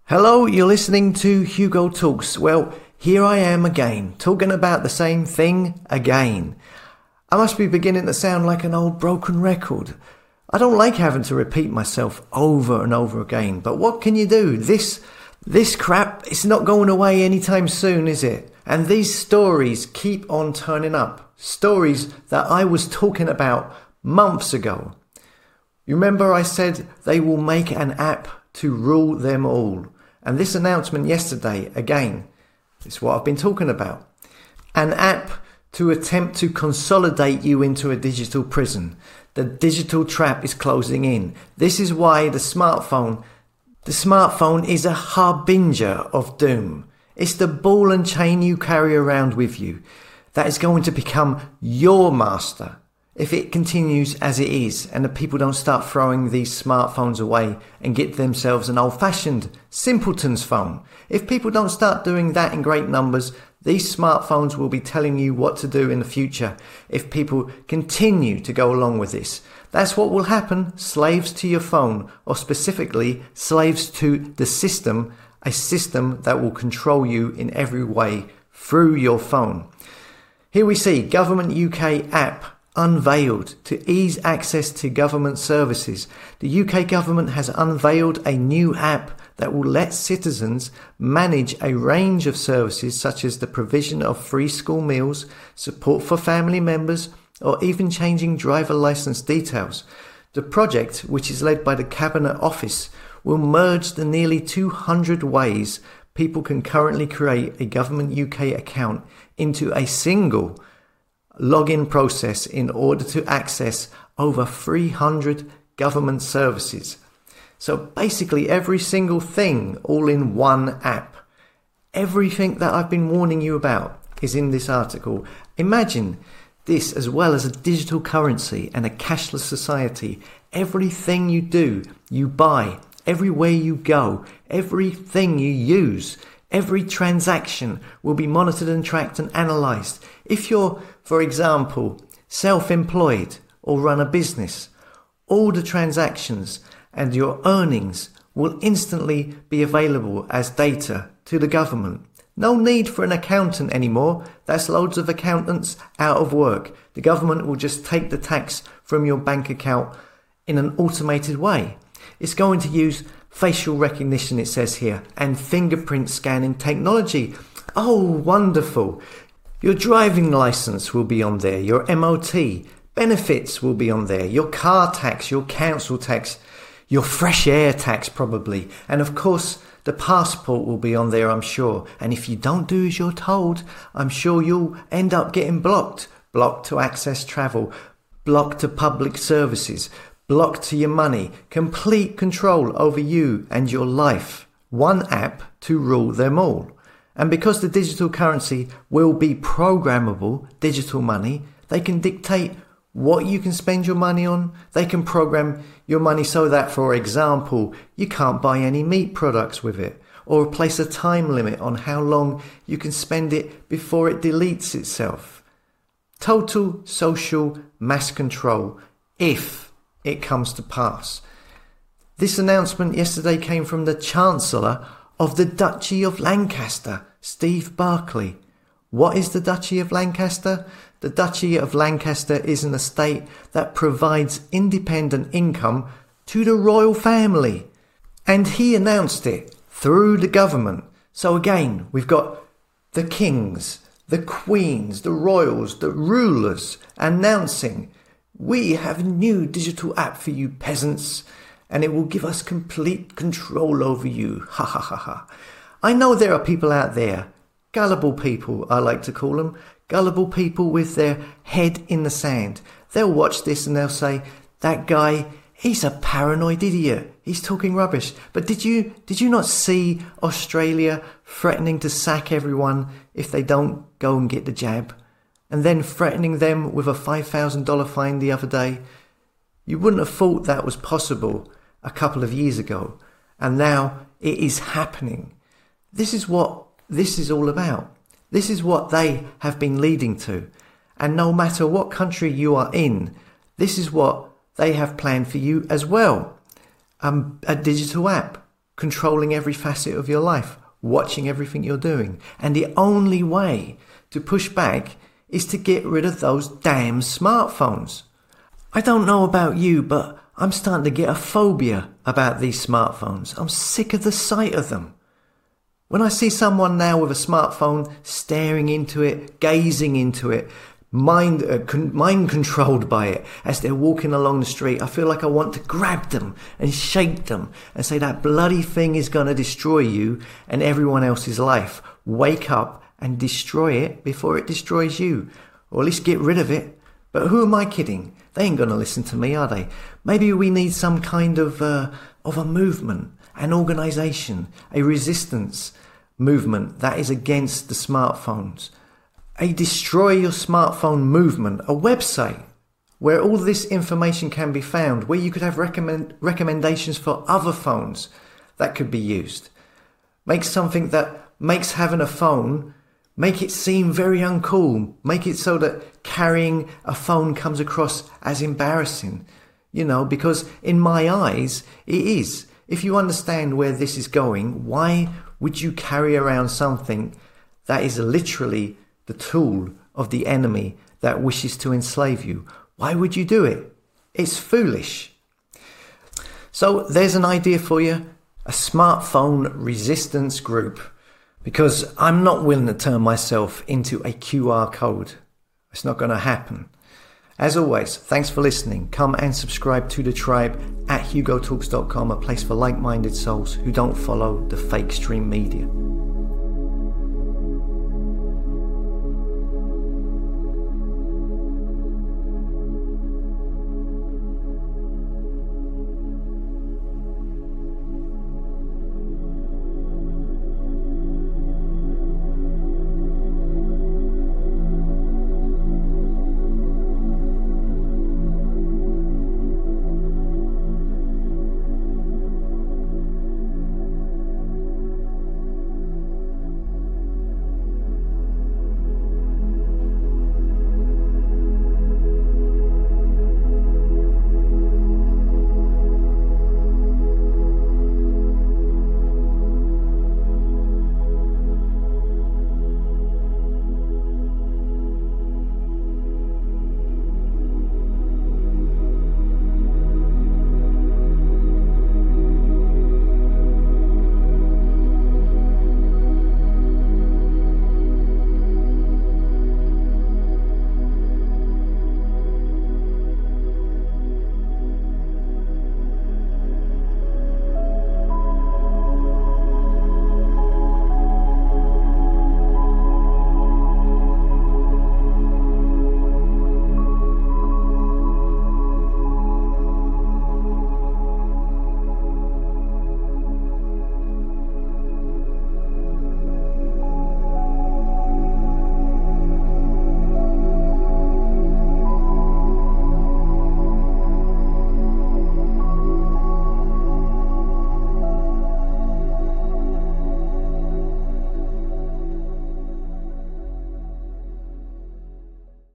Hello, you're listening to Hugo Talks. Well, here I am again, talking about the same thing again. I must be beginning to sound like an old broken record. I don't like having to repeat myself over and over again, but what can you do? This crap is not going away anytime soon, is it? And these stories keep on turning up. Stories that I was talking about months ago. You remember I said they will make an app to rule them all. And this announcement yesterday, again, is what I've been talking about. An app to attempt to consolidate you into a digital prison. The digital trap is closing in. This is why the smartphone is a harbinger of doom. It's the ball and chain you carry around with you that is going to become your master if it continues as it is and the people don't start throwing these smartphones away and get themselves an old-fashioned simpleton's phone. If people don't start doing that in great numbers, these smartphones will be telling you what to do in the future if people continue to go along with this. That's what will happen. Slaves to your phone, or specifically slaves to the system, a system that will control you in every way through your phone. Here we see Government UK app unveiled to ease access to government services. The UK government has unveiled a new app that will let citizens manage a range of services such as the provision of free school meals, support for family members, or even changing driver license details. The project, which is led by the Cabinet Office, will merge the nearly 200 ways people can currently create a Government UK account into a single login process in order to access over 300 government services. So basically every single thing all in one app. Everything that I've been warning you about is in this article. Imagine this as well as a digital currency and a cashless society. Everything you do, you buy, everywhere you go, everything you use, every transaction will be monitored and tracked and analysed. If you're, for example, self-employed or run a business, all the transactions and your earnings will instantly be available as data to the government. No need for an accountant anymore. That's loads of accountants out of work. The government will just take the tax from your bank account in an automated way. It's going to use facial recognition, it says here, and fingerprint scanning technology. Oh, wonderful. Your driving license will be on there, your MOT, benefits will be on there, your car tax, your council tax, your fresh air tax probably, and of course the passport will be on there, I'm sure. And if you don't do as you're told, I'm sure you'll end up getting blocked. Blocked to access travel, blocked to public services, blocked to your money, complete control over you and your life. One app to rule them all. And because the digital currency will be programmable, digital money, they can dictate what you can spend your money on. They can program your money so that, for example, you can't buy any meat products with it, or place a time limit on how long you can spend it before it deletes itself. Total social mass control, if it comes to pass. This announcement yesterday came from the Chancellor of the Duchy of Lancaster, Steve Barclay. What is the Duchy of Lancaster? The Duchy of Lancaster is an estate that provides independent income to the royal family. And he announced it through the government. So again, we've got the kings, the queens, the royals, the rulers announcing, we have a new digital app for you peasants, and it will give us complete control over you. Ha ha ha ha. I know there are people out there, gullible people I like to call them, gullible people with their head in the sand. They'll watch this and they'll say, that guy, he's a paranoid idiot. He's talking rubbish. But did you not see Australia threatening to sack everyone if they don't go and get the jab? And then threatening them with a $5,000 fine the other day? You wouldn't have thought that was possible a couple of years ago. And now it is happening. This is what this is all about. This is what they have been leading to. And no matter what country you are in, this is what they have planned for you as well. A digital app controlling every facet of your life, watching everything you're doing. And the only way to push back is to get rid of those damn smartphones. I don't know about you, but I'm starting to get a phobia about these smartphones. I'm sick of the sight of them. When I see someone now with a smartphone staring into it, gazing into it, mind controlled by it as they're walking along the street, I feel like I want to grab them and shake them and say that bloody thing is going to destroy you and everyone else's life. Wake up and destroy it before it destroys you, or at least get rid of it. But who am I kidding? They ain't going to listen to me, are they? Maybe we need some kind of a movement, an organisation, a resistance movement that is against the smartphones. A destroy your smartphone movement, a website where all this information can be found, where you could have recommendations for other phones that could be used. Make something that makes having a phone, make it seem very uncool. Make it so that carrying a phone comes across as embarrassing, because in my eyes, it is. If you understand where this is going, why would you carry around something that is literally the tool of the enemy that wishes to enslave you? Why would you do it? It's foolish. So there's an idea for you, a smartphone resistance group, because I'm not willing to turn myself into a QR code. It's not going to happen. As always, thanks for listening. Come and subscribe to the tribe at hugotalks.com, a place for like-minded souls who don't follow the fake stream media.